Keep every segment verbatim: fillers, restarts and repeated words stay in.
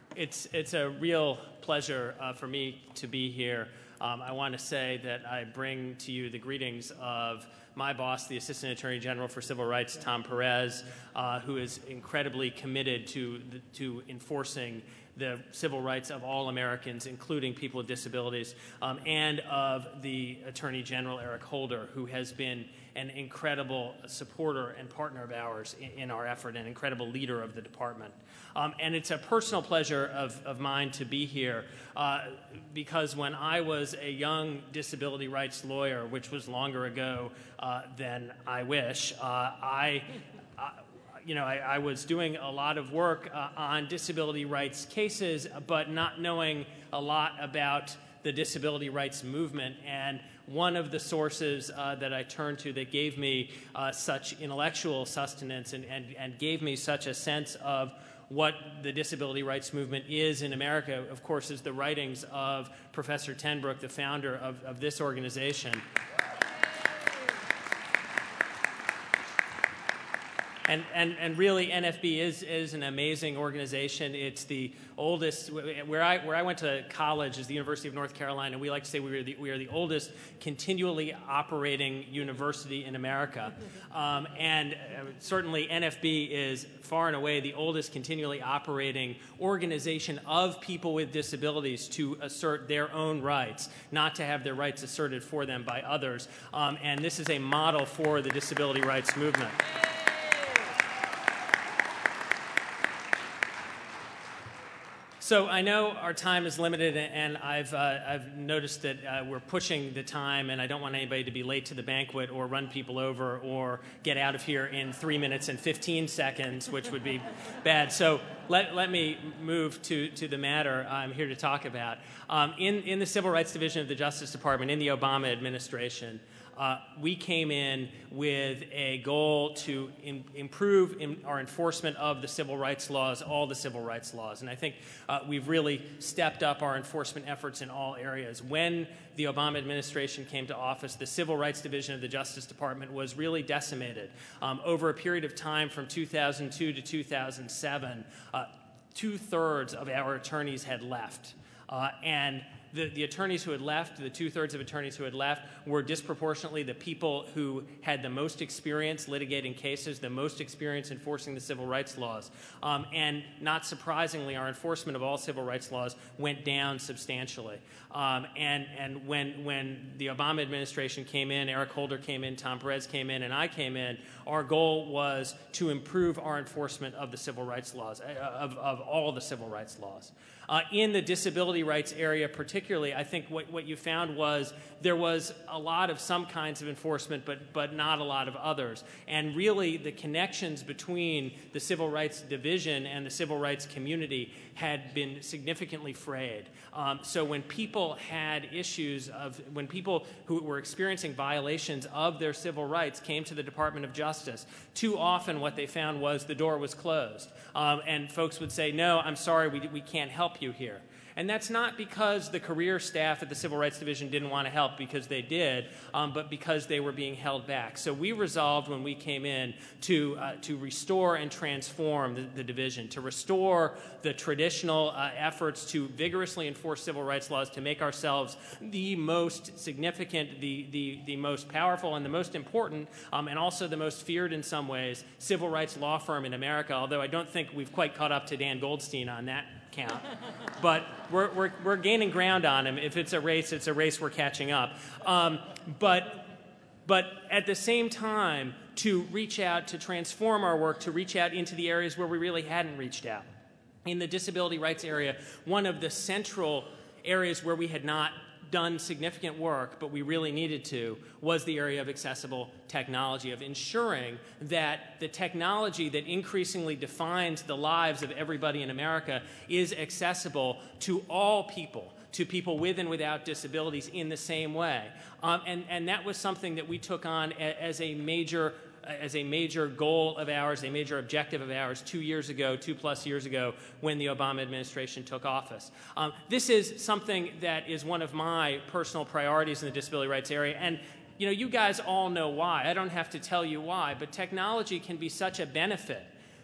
It's, it's a real pleasure uh, for me to be here. Um, I want to say that I bring to you the greetings of my boss, the Assistant Attorney General for Civil Rights, Tom Perez, uh, who is incredibly committed to, the, to enforcing the civil rights of all Americans, including people with disabilities, um, and of the Attorney General, Eric Holder, who has been an incredible supporter and partner of ours in, in our effort, an incredible leader of the department. Um, and it's a personal pleasure of, of mine to be here uh, because when I was a young disability rights lawyer, which was longer ago uh, than I wish, uh, I, I You know, I, I was doing a lot of work uh, on disability rights cases, but not knowing a lot about the disability rights movement. And one of the sources uh, that I turned to that gave me uh, such intellectual sustenance and, and, and gave me such a sense of what the disability rights movement is in America, of course, is the writings of Professor Tenbrook, the founder of, of this organization. And, and, and really, N F B is, is an amazing organization. It's the oldest, where I, where I went to college is the University of North Carolina, and we like to say we are the, we are the oldest continually operating university in America. Um, and uh, certainly N F B is far and away the oldest continually operating organization of people with disabilities to assert their own rights, not to have their rights asserted for them by others. Um, and this is a model for the disability rights movement. So I know our time is limited, and I've, uh, I've noticed that uh, we're pushing the time, and I don't want anybody to be late to the banquet or run people over or get out of here in three minutes and fifteen seconds, which would be bad. So let, let me move to, to the matter I'm here to talk about. Um, in, in the Civil Rights Division of the Justice Department, in the Obama administration, Uh, we came in with a goal to in, improve in our enforcement of the civil rights laws, all the civil rights laws. And I think uh, we've really stepped up our enforcement efforts in all areas. When the Obama administration came to office, the Civil Rights Division of the Justice Department was really decimated. Um, over a period of time from two thousand two to two thousand seven, uh, two-thirds of our attorneys had left. Uh, and The, the attorneys who had left, the two-thirds of attorneys who had left, were disproportionately the people who had the most experience litigating cases, the most experience enforcing the civil rights laws. Um, and not surprisingly, our enforcement of all civil rights laws went down substantially. Um, and and when, when the Obama administration came in, Eric Holder came in, Tom Perez came in, and I came in, our goal was to improve our enforcement of the civil rights laws, of, of all the civil rights laws. Uh, in the disability rights area particularly, I think what, what you found was there was a lot of some kinds of enforcement, but, but not a lot of others. And really, the connections between the Civil Rights Division and the civil rights community had been significantly frayed. Um, so when people had issues of, when people who were experiencing violations of their civil rights came to the Department of Justice, too often what they found was the door was closed. Um, and folks would say, no, I'm sorry, we, we can't help you here. And that's not because the career staff at the Civil Rights Division didn't want to help, because they did, um, but because they were being held back. So we resolved when we came in to, uh, to restore and transform the, the division, to restore the traditional uh, efforts to vigorously enforce civil rights laws, to make ourselves the most significant, the, the, the most powerful, and the most important, um, and also the most feared in some ways, civil rights law firm in America, although I don't think we've quite caught up to Dan Goldstein on that count. But we're, we're, we're gaining ground on him. If it's a race, it's a race we're catching up. Um, but, but at the same time, to reach out, to transform our work, to reach out into the areas where we really hadn't reached out. In the disability rights area, one of the central areas where we had not done significant work, but we really needed to, was the area of accessible technology, of ensuring that the technology that increasingly defines the lives of everybody in America is accessible to all people, to people with and without disabilities in the same way. Um, and, and that was something that we took on a, as a major as a major goal of ours, a major objective of ours two years ago, two plus years ago, when the Obama administration took office. Um, this is something that is one of my personal priorities in the disability rights area, and you know, you guys all know why. I don't have to tell you why, but technology can be such a benefit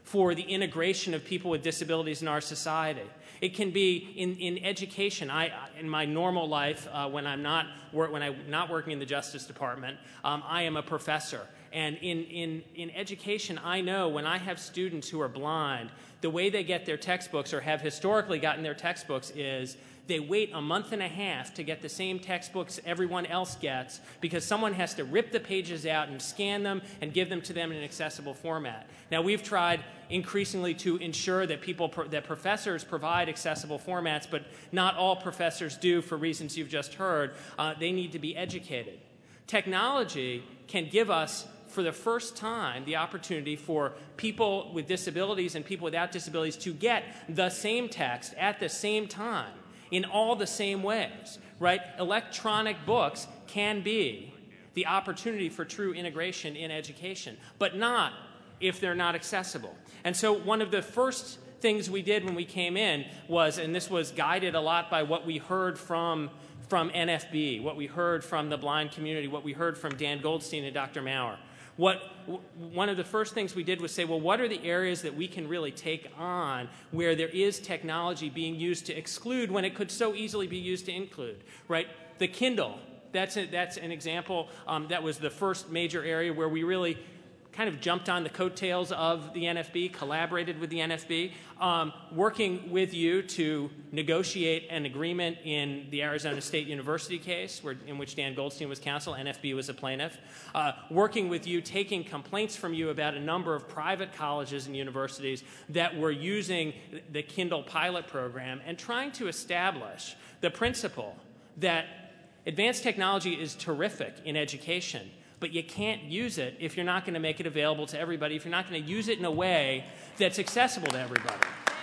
for the integration of people with disabilities in our society. It can be in, in education. I, in my normal life, uh, when I'm not wor- when I'm not working in the Justice Department, um, I am a professor. And in, in, in education, I know when I have students who are blind, the way they get their textbooks or have historically gotten their textbooks is they wait a month and a half to get the same textbooks everyone else gets because someone has to rip the pages out and scan them and give them to them in an accessible format. Now, we've tried increasingly to ensure that people, that professors provide accessible formats, but not all professors do for reasons you've just heard. Uh, they need to be educated. Technology can give us, for the first time, the opportunity for people with disabilities and people without disabilities to get the same text at the same time in all the same ways, right? Electronic books can be the opportunity for true integration in education, but not if they're not accessible. And so one of the first things we did when we came in was, and this was guided a lot by what we heard from from N F B, what we heard from the blind community, what we heard from Dan Goldstein and Doctor Maurer. What, one of the first things we did was say, well, what are the areas that we can really take on where there is technology being used to exclude when it could so easily be used to include, right? The Kindle, that's, a, that's an example. Um, that was the first major area where we really kind of jumped on the coattails of the N F B, collaborated with the N F B, um, working with you to negotiate an agreement in the Arizona State University case, where, in which Dan Goldstein was counsel, N F B was a plaintiff, uh, working with you, taking complaints from you about a number of private colleges and universities that were using the Kindle pilot program and trying to establish the principle that advanced technology is terrific in education, but you can't use it if you're not going to make it available to everybody, if you're not going to use it in a way that's accessible to everybody.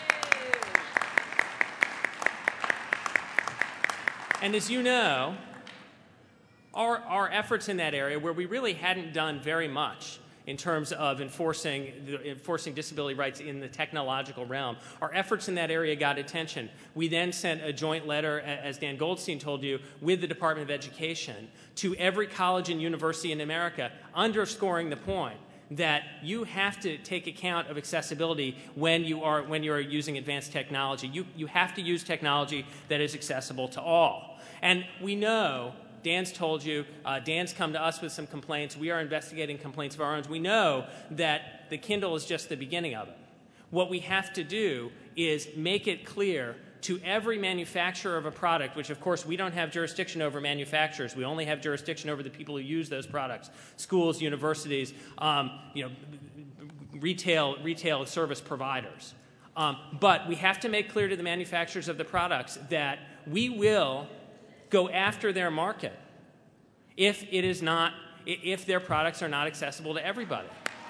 And as you know, our, our efforts in that area, where we really hadn't done very much in terms of enforcing, enforcing disability rights in the technological realm, our efforts in that area got attention. We then sent a joint letter, as Dan Goldstein told you, with the Department of Education to every college and university in America, underscoring the point that you have to take account of accessibility when you are, when you are using advanced technology. You, you have to use technology that is accessible to all. And we know, Dan's told you, uh, Dan's come to us with some complaints. We are investigating complaints of our own. We know that the Kindle is just the beginning of it. What we have to do is make it clear to every manufacturer of a product, which of course we don't have jurisdiction over manufacturers. We only have jurisdiction over the people who use those products, schools, universities, um, you know, retail, retail service providers. Um, but we have to make clear to the manufacturers of the products that we will go after their market if it is not, if their products are not accessible to everybody.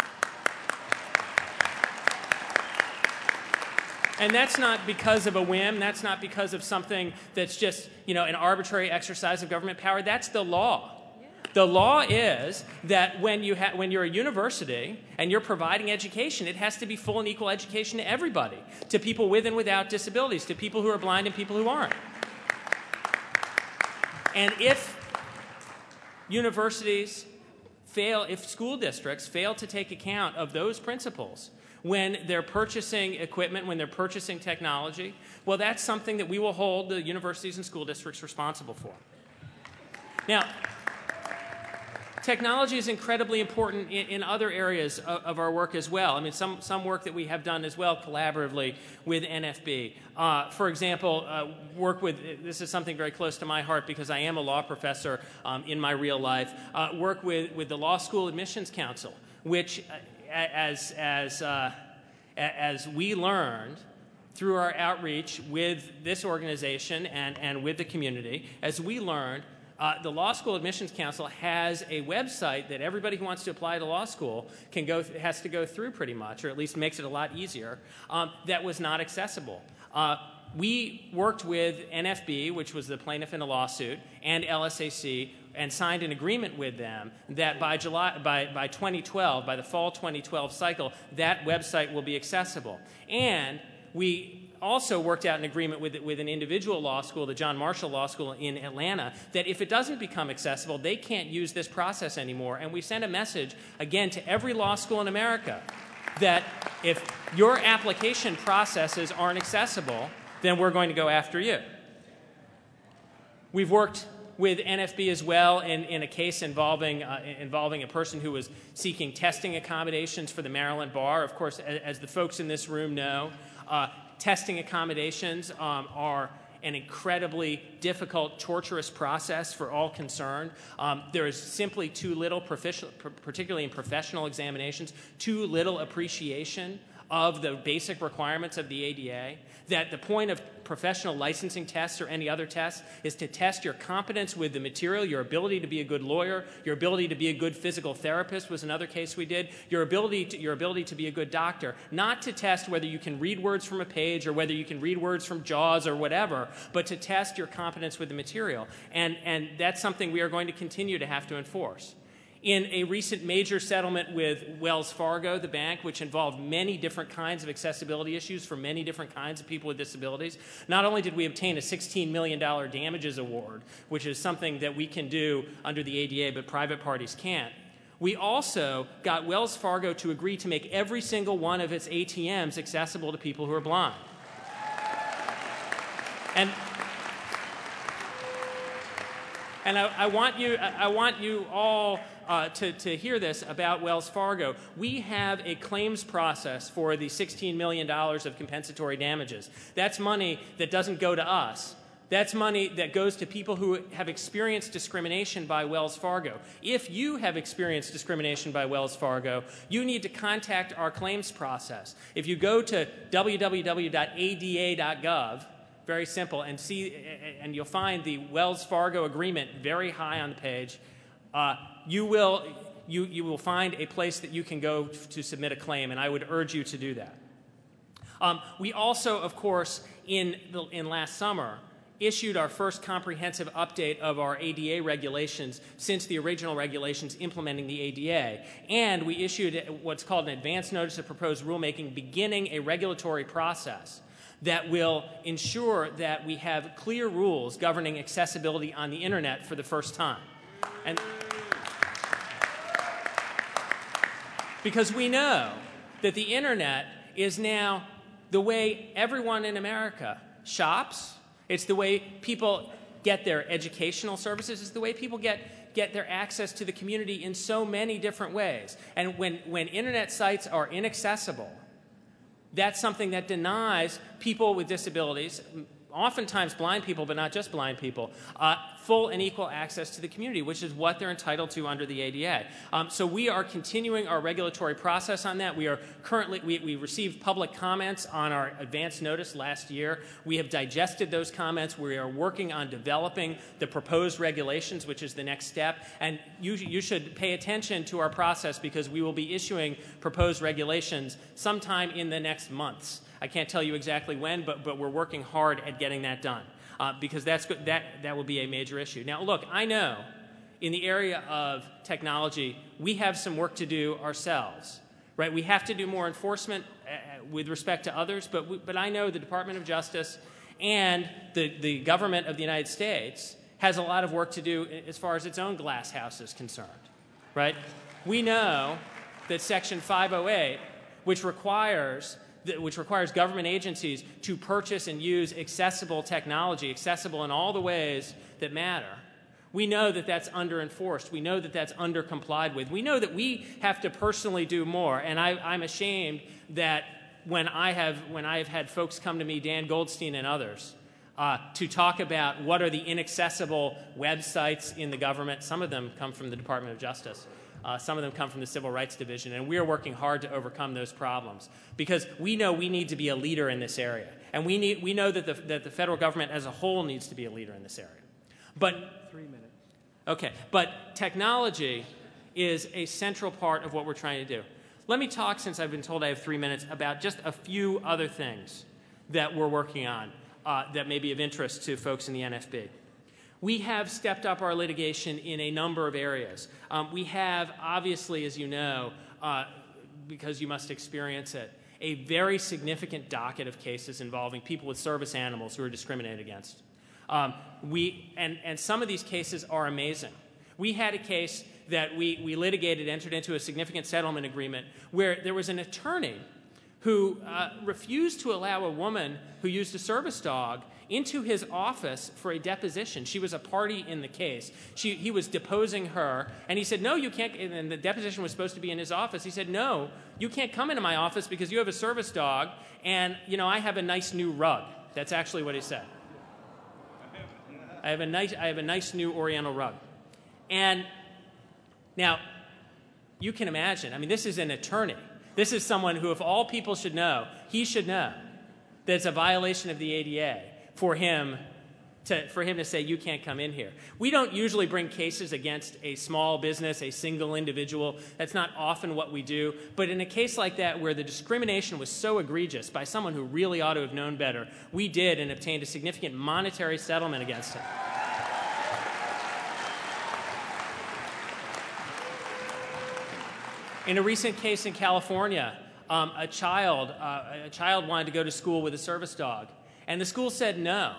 And that's not because of a whim. That's not because of something that's just, you know, an arbitrary exercise of government power. That's the law. Yeah. The law is that when, you ha- when you're a university and you're providing education, it has to be full and equal education to everybody, to people with and without disabilities, to people who are blind and people who aren't. And if universities fail, if school districts fail to take account of those principles when they're purchasing equipment, when they're purchasing technology, well, that's something that we will hold the universities and school districts responsible for. Now, technology is incredibly important in, in other areas of, of our work as well. I mean, some, some work that we have done as well collaboratively with N F B. Uh, for example, uh, work with, this is something very close to my heart because I am a law professor um, in my real life, uh, work with, with the Law School Admissions Council, which uh, as, as, uh, as we learned through our outreach with this organization and, and with the community, as we learned, Uh, the Law School Admissions Council has a website that everybody who wants to apply to law school can go th- has to go through pretty much, or at least makes it a lot easier, um, that was not accessible. Uh, we worked with N F B, which was the plaintiff in a lawsuit, and L S A C, and signed an agreement with them that by July, by, by twenty twelve, by the fall twenty twelve cycle, that website will be accessible. And we also worked out an agreement with, with an individual law school, the John Marshall Law School in Atlanta, that if it doesn't become accessible, they can't use this process anymore. And we sent a message, again, to every law school in America that if your application processes aren't accessible, then we're going to go after you. We've worked with N F B as well in, in a case involving, uh, involving a person who was seeking testing accommodations for the Maryland bar. Of course, as, as the folks in this room know, uh, testing accommodations um, are an incredibly difficult, torturous process for all concerned. Um, there is simply too little, particularly in professional examinations, too little appreciation of the basic requirements of the A D A, that the point of professional licensing tests or any other tests is to test your competence with the material, your ability to be a good lawyer, your ability to be a good physical therapist was another case we did, your ability to, your ability to be a good doctor, not to test whether you can read words from a page or whether you can read words from JAWS or whatever, but to test your competence with the material. And, and that's something we are going to continue to have to enforce. In a recent major settlement with Wells Fargo, the bank, which involved many different kinds of accessibility issues for many different kinds of people with disabilities, not only did we obtain a sixteen million dollars damages award, which is something that we can do under the A D A but private parties can't, we also got Wells Fargo to agree to make every single one of its A T Ms accessible to people who are blind. And And I, I want you, I want you all uh, to, to hear this about Wells Fargo. We have a claims process for the sixteen million dollars of compensatory damages. That's money that doesn't go to us. That's money that goes to people who have experienced discrimination by Wells Fargo. If you have experienced discrimination by Wells Fargo, you need to contact our claims process. If you go to w w w dot a d a dot gov, very simple, and see, and you'll find the Wells Fargo agreement very high on the page. Uh, you will, you, you will find a place that you can go to submit a claim, and I would urge you to do that. Um, we also, of course, in, the, in last summer, issued our first comprehensive update of our A D A regulations since the original regulations implementing the A D A. And we issued what's called an advance notice of proposed rulemaking, beginning a regulatory process that will ensure that we have clear rules governing accessibility on the internet for the first time. And because we know that the internet is now the way everyone in America shops, it's the way people get their educational services, it's the way people get, get their access to the community in so many different ways. And when, when internet sites are inaccessible, that's something that denies people with disabilities, oftentimes blind people, but not just blind people, uh, full and equal access to the community, which is what they're entitled to under the A D A. Um, so we are continuing our regulatory process on that. We are currently, we, we received public comments on our advance notice last year. We have digested those comments. We are working on developing the proposed regulations, which is the next step. And you, you should pay attention to our process because we will be issuing proposed regulations sometime in the next months. I can't tell you exactly when, but, but we're working hard at getting that done uh, because that's good, that, that will be a major issue. Now, look, I know in the area of technology, we have some work to do ourselves, right? We have to do more enforcement uh, with respect to others, but, we, but I know the Department of Justice and the, the government of the United States has a lot of work to do as far as its own glass house is concerned, right? We know that Section five oh eight, which requires which requires government agencies to purchase and use accessible technology, accessible in all the ways that matter. We know that that's under-enforced. We know that that's under-complied with. We know that we have to personally do more, and I, I'm ashamed that when I have when I have had folks come to me, Dan Goldstein and others, uh, to talk about what are the inaccessible websites in the government. Some of them come from the Department of Justice. Uh, some of them come from the Civil Rights Division, and we are working hard to overcome those problems because we know we need to be a leader in this area, and we need we know that the that the federal government as a whole needs to be a leader in this area. But three minutes. Okay, but technology is a central part of what we're trying to do. Let me talk, since I've been told I have three minutes, about just a few other things that we're working on uh, that may be of interest to folks in the N F B. We have stepped up our litigation in a number of areas. Um, we have, obviously, as you know, uh, because you must experience it, a very significant docket of cases involving people with service animals who are discriminated against. Um, we, and, and some of these cases are amazing. We had a case that we, we litigated, entered into a significant settlement agreement where there was an attorney who uh, refused to allow a woman who used a service dog into his office for a deposition. She was a party in the case. She, he was deposing her, and he said, no, you can't, and the deposition was supposed to be in his office. He said, no, you can't come into my office because you have a service dog, and, you know, I have a nice new rug. That's actually what he said. I have a nice, I have a nice new Oriental rug. And now, you can imagine, I mean, this is an attorney. This is someone who, if all people should know, he should know that it's a violation of the A D A for him to, for him to say, you can't come in here. We don't usually bring cases against a small business, a single individual. That's not often what we do. But in a case like that where the discrimination was so egregious by someone who really ought to have known better, we did and obtained a significant monetary settlement against him. In a recent case in California, um, a child uh, a child wanted to go to school with a service dog, and the school said no.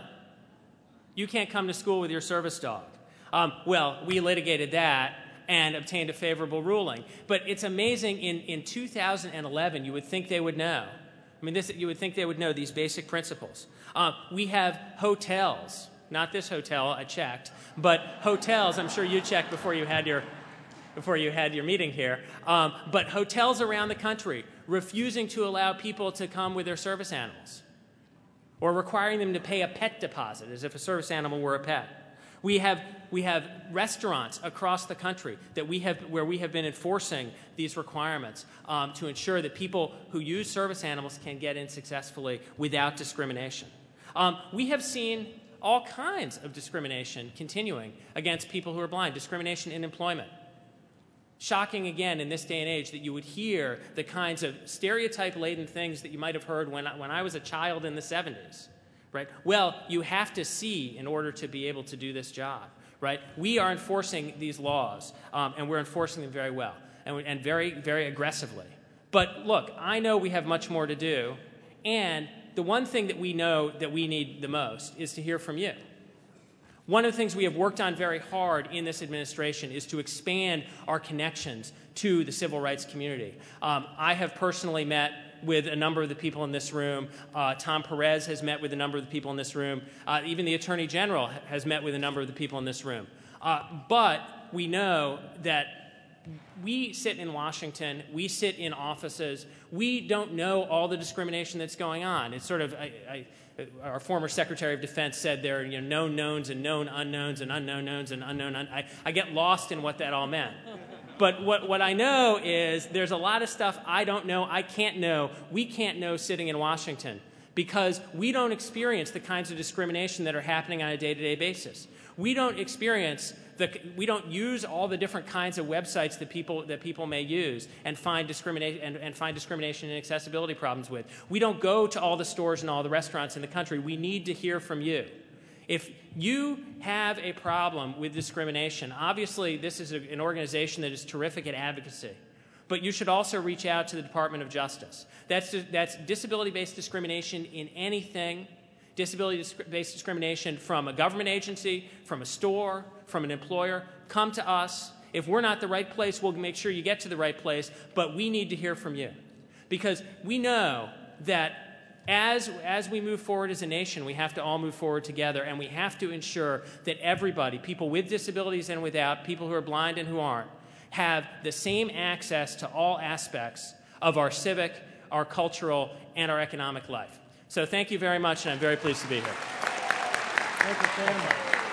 You can't come to school with your service dog. Um, well, we litigated that and obtained a favorable ruling. But it's amazing. In in two thousand eleven, you would think they would know. I mean, this you would think they would know these basic principles. Uh, we have hotels, not this hotel. I checked, but hotels. I'm sure you checked before you had your. before you had your meeting here, um, but hotels around the country refusing to allow people to come with their service animals or requiring them to pay a pet deposit as if a service animal were a pet. We have, we have restaurants across the country that we have, where we have been enforcing these requirements um, to ensure that people who use service animals can get in successfully without discrimination. Um, we have seen all kinds of discrimination continuing against people who are blind, discrimination in employment. Shocking again in this day and age that you would hear the kinds of stereotype-laden things that you might have heard when I, when I was a child in the seventies, right? Well, you have to see in order to be able to do this job, right? We are enforcing these laws, um, and we're enforcing them very well and, and very, very aggressively. But look, I know we have much more to do, and the one thing that we know that we need the most is to hear from you. One of the things we have worked on very hard in this administration is to expand our connections to the civil rights community. Um, I have personally met with a number of the people in this room. Uh, Tom Perez has met with a number of the people in this room. Uh, even the Attorney General has met with a number of the people in this room. Uh, but we know that we sit in Washington, we sit in offices, we don't know all the discrimination that's going on. It's sort of, I, I, our former Secretary of Defense said there are, you know, known knowns and known unknowns and unknown knowns and unknown un I, I get lost in what that all meant. But what, what I know is there's a lot of stuff I don't know, I can't know, we can't know sitting in Washington because we don't experience the kinds of discrimination that are happening on a day-to-day basis. We don't experience the, we don't use all the different kinds of websites that people that people may use and find discrimination and, and find discrimination and accessibility problems with. We don't go to all the stores and all the restaurants in the country. We need to hear from you. If you have a problem with discrimination, obviously this is a, an organization that is terrific at advocacy. But you should also reach out to the Department of Justice. That's, that's disability-based discrimination in anything. Disability-based discrimination from a government agency, from a store, from an employer. Come to us. If we're not the right place, we'll make sure you get to the right place, but we need to hear from you. Because we know that as, as we move forward as a nation, we have to all move forward together, and we have to ensure that everybody, people with disabilities and without, people who are blind and who aren't, have the same access to all aspects of our civic, our cultural, and our economic life. So thank you very much, and I'm very pleased to be here. Thank you, Sam.